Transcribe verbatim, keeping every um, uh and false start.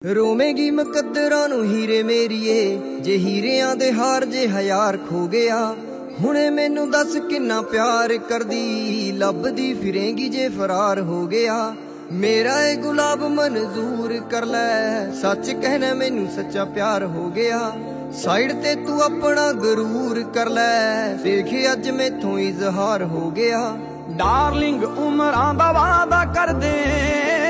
ਰੋਵੇਂਗੀ ਮੁਕੱਦਰਾਂ ਨੂੰ ਹੀਰੇ ਮੇਰੀਏ, ਜੇ ਹੀਰਿਆਂ ਦੇ ਹਾਰ ਜੇ ਹਜ਼ਾਰ ਖੋ ਗਿਆ। ਹੁਣੇ ਮੈਨੂੰ ਦੱਸ ਕਿੰਨਾ ਪਿਆਰ ਕਰਦੀ, ਲੱਭਦੀ ਫਿਰੇਂਗੀ ਜੇ ਫਰਾਰ ਹੋ ਗਿਆ। ਮੇਰਾ ਏ ਗੁਲਾਬ ਮਨਜ਼ੂਰ ਕਰ ਲੈ, ਸੱਚ ਕਹਿਣਾ ਮੈਨੂੰ ਸੱਚਾ ਪਿਆਰ ਹੋ ਗਿਆ। ਸਾਈਡ ਤੇ ਤੂੰ ਆਪਣਾ ਗਰੂਰ ਕਰ ਲੈ, ਦੇਖ ਅੱਜ ਮੈਥੋਂ ਇਜ਼ਹਾਰ ਹੋ ਗਿਆ। ਡਾਰਲਿੰਗ ਉਮਰਾਂ ਦਾ ਵਾਦਾ ਕਰਦੇ